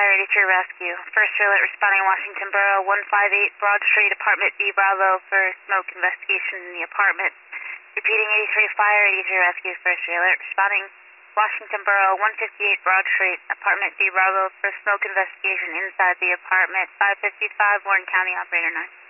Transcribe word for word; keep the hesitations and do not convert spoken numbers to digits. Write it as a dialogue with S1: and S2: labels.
S1: Fire, eighty-three Rescue. First alert responding Washington Borough, one five eight Broad Street, Apartment B Bravo for smoke investigation in the apartment. Repeating eighty-three Fire, eighty-three Rescue. First alert responding Washington Borough, one fifty-eight Broad Street, Apartment B Bravo for smoke investigation inside the apartment. five fifty-five Warren County, Operator nine.